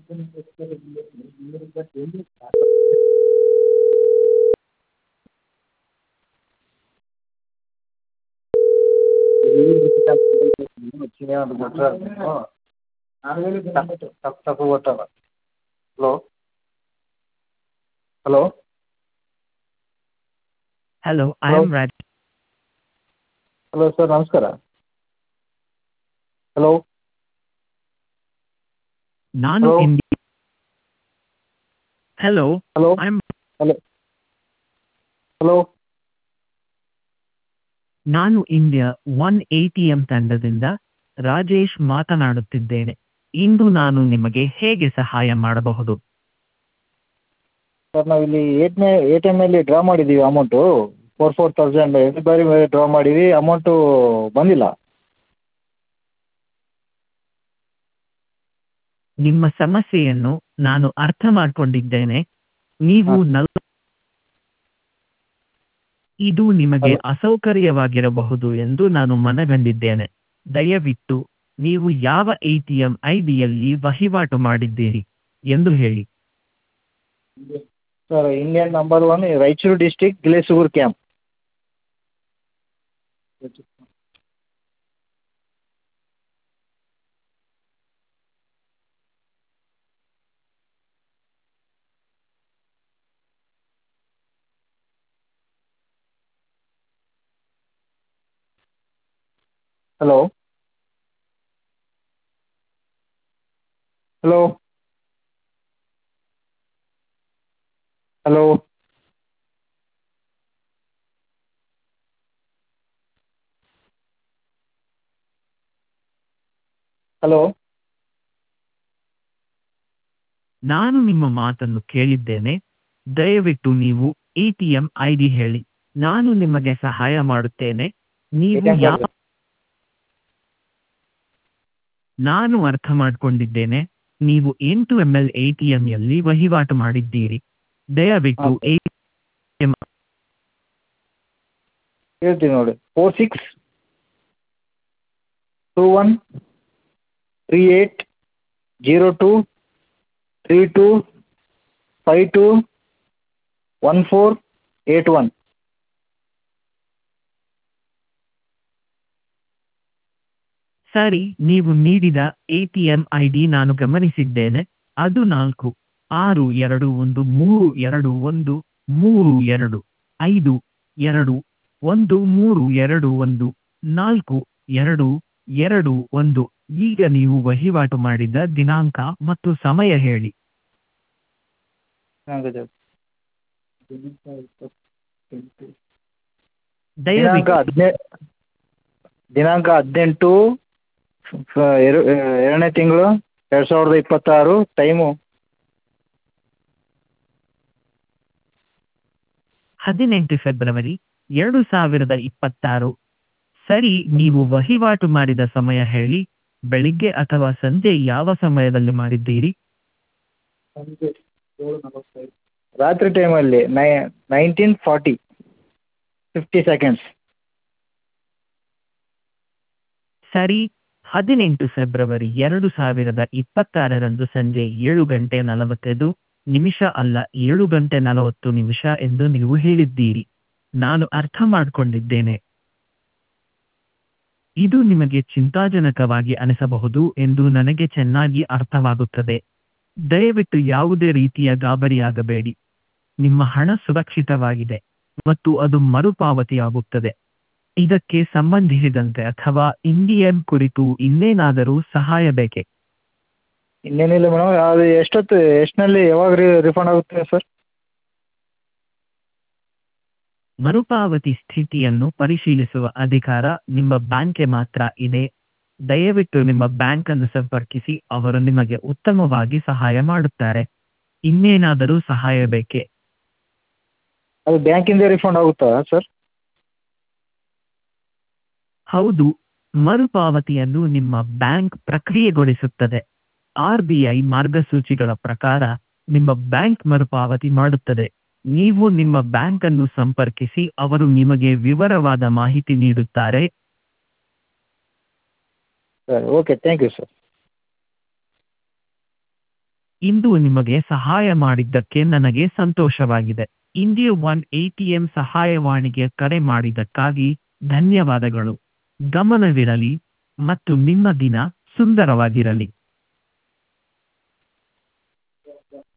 ತಪ್ಪು ಗೊತ್ತಲ್ಲ. Hello hello Hello, I hello am Raj. Hello sir ನಮಸ್ಕಾರ. ಹಲೋ ನಾನು hello Hello, hello I'm hello hello ನಾನು India one ATM ತಂಡದಿಂದ ರಾಜೇಶ್ ಮಾತನಾಡುತ್ತಿದ್ದೇನೆ. ಇಂದು ನಾನು ನಿಮಗೆ ಹೇಗೆ ಸಹಾಯ ಮಾಡಬಹುದು? ಸರ್ ನಾವಿಲ್ಲಿ ಎ ಟಿ ಎಮ್ನಲ್ಲಿ ಡ್ರಾ ಮಾಡಿದ್ದೀವಿ ಅಮೌಂಟು 4,000 ಎರಡು ಬಾರಿ ಡ್ರಾ ಮಾಡೀವಿ, ಅಮೌಂಟು ಬಂದಿಲ್ಲ. ನಿಮ್ಮ ಸಮಸ್ಯೆಯನ್ನು ನಾನು ಅರ್ಥ ಮಾಡಿಕೊಂಡಿದ್ದೇನೆ. ನೀವು ಹಾಂ ಇದು ನಿಮಗೆ ಹಲೋ ಅಸೌಕರ್ಯವಾಗಿರಬಹುದು ಎಂದು ನಾನು ಮನಗಂಡಿದ್ದೇನೆ. ದಯವಿಟ್ಟು ನೀವು ಯಾವ ATM ಐಡಿಯಲ್ಲಿ ವಹಿವಾಟು ಮಾಡಿದ್ದೀರಿ ಎಂದು ಹೇಳಿ. Sir Indian number 1 Raichur district Gilesur camp. Hello hello hello hello ನಾನು ನಿಮ್ಮ ಮಾತನ್ನು ಕೇಳಿದ್ದೇನೆ. ದಯವಿಟ್ಟು ನೀವು ATM ID ಹೇಳಿ. ನಾನು ನಿಮಗೆ ಸಹಾಯ ಮಾಡುತ್ತೇನೆ. ಎ ನೀವು ಟಿ ಎಮ್ ಕಾರ್ಡ್ ನಾನು ಅರ್ಥ ಮಾಡಿಕೊಂಡಿದ್ದೇನೆ. ನೀವು 8 ml ATMಯಲ್ಲಿ ವಹಿವಾಟು ಮಾಡಿದ್ದೀರಿ. ದಯವಿಟ್ಟು ಹಾಂ ಸರ್ ATM ಹೇಳ್ತೀನಿ ನೋಡಿ. 46213802325481. ಸರಿ, ನೀವು ನೀಡಿದ ATM ID ನಾನು ಗಮನಿಸಿದ್ದೇನೆ. ಅದು 462132132142142221. ಈಗ ನೀವು ವಹಿವಾಟು ಮಾಡಿದ ದಿನಾಂಕ ಮತ್ತು ಸಮಯ ಹೇಳಿ. ದಿನಾಂಕ ದಯವಿಟ್ಟು ದಿನಾಂಕ 18 ಎರಡನೇ ತಿಂಗಳು 2026. Time 18 February 2026. ಸರಿ, ನೀವು ವಹಿವಾಟು ಮಾಡಿದ ಸಮಯ ಹೇಳಿ. ಬೆಳಿಗ್ಗೆ ಅಥವಾ ಸಂಜೆ ಯಾವ ಸಮಯದಲ್ಲಿ ಮಾಡಿದ್ದೀರಿ? ರಾತ್ರಿ ಟೈಮಲ್ಲಿ 19:40 50 ಸೆಕೆಂಡ್ಸ್. ಸರಿ, 18 ಫೆಬ್ರವರಿ 2026ರಂದು ಸಂಜೆ 7:45 ಅಲ್ಲ 7:40 ಎಂದು ನೀವು ಹೇಳಿದ್ದೀರಿ. ನಾನು ಅರ್ಥ ಮಾಡಿಕೊಂಡಿದ್ದೇನೆ. ಇದು ನಿಮಗೆ ಚಿಂತಾಜನಕವಾಗಿ ಅನಿಸಬಹುದು ಎಂದು ನನಗೆ ಚೆನ್ನಾಗಿ ಅರ್ಥವಾಗುತ್ತದೆ. ದಯವಿಟ್ಟು ಯಾವುದೇ ರೀತಿಯ ಗಾಬರಿಯಾಗಬೇಡಿ. ನಿಮ್ಮ ಹಣ ಸುರಕ್ಷಿತವಾಗಿದೆ ಮತ್ತು ಅದು ಮರುಪಾವತಿಯಾಗುತ್ತದೆ. ಇದಕ್ಕೆ ಸಂಬಂಧಿಸಿದಂತೆ ಅಥವಾ ಇಂಡಿಯನ್ ಕುರಿತು ಇನ್ನೇನಾದರೂ ಸಹಾಯ ಬೇಕೇ? ಇನ್ನೇನಿಲ್ಲ ಮೇಡಮ್. ಅದು ಎಷ್ಟರಲ್ಲಿ ಯಾವಾಗ ರಿಫಂಡ್ ಆಗುತ್ತೆ ಸರ್? ಮರುಪಾವತಿ ಸ್ಥಿತಿಯನ್ನು ಪರಿಶೀಲಿಸುವ ಅಧಿಕಾರ ನಿಮ್ಮ ಬ್ಯಾಂಕ್ಗೆ ಮಾತ್ರ ಇದೆ. ದಯವಿಟ್ಟು ನಿಮ್ಮ ಬ್ಯಾಂಕ್ ಅನ್ನು ಸಂಪರ್ಕಿಸಿ, ಅವರು ನಿಮಗೆ ಉತ್ತಮವಾಗಿ ಸಹಾಯ ಮಾಡುತ್ತಾರೆ. ಇನ್ನೇನಾದರೂ ಸಹಾಯ ಬೇಕೇ? ಅದು ಬ್ಯಾಂಕಿಂದ ರಿಫಂಡ್ ಆಗುತ್ತಾ ಸರ್? ಹೌದು, ಮರುಪಾವತಿಯನ್ನು ನಿಮ್ಮ ಬ್ಯಾಂಕ್ ಪ್ರಕ್ರಿಯೆಗೊಳಿಸುತ್ತದೆ. RBI ಮಾರ್ಗಸೂಚಿಗಳ ಪ್ರಕಾರ ನಿಮ್ಮ ಬ್ಯಾಂಕ್ ಮರುಪಾವತಿ ಮಾಡುತ್ತದೆ. ನೀವು ನಿಮ್ಮ ಬ್ಯಾಂಕ್ ಅನ್ನು ಸಂಪರ್ಕಿಸಿ, ಅವರು ನಿಮಗೆ ವಿವರವಾದ ಮಾಹಿತಿ ನೀಡುತ್ತಾರೆ. ಸರಿ, ಓಕೆ, ಥ್ಯಾಂಕ್ ಯು ಸರ್. ಇಂದು ನಿಮಗೆ ಸಹಾಯ ಮಾಡಿದ್ದಕ್ಕೆ ನನಗೆ ಸಂತೋಷವಾಗಿದೆ. ಇಂಡಿಯಾ ಒನ್ ಎಟಿಎಂ ಸಹಾಯವಾಣಿಗೆ ಕರೆ ಮಾಡಿದ್ದಕ್ಕಾಗಿ ಧನ್ಯವಾದಗಳು. ಗಮನವಿರಲಿ ಮತ್ತು ನಿಮ್ಮ ದಿನ ಸುಂದರವಾಗಿರಲಿ.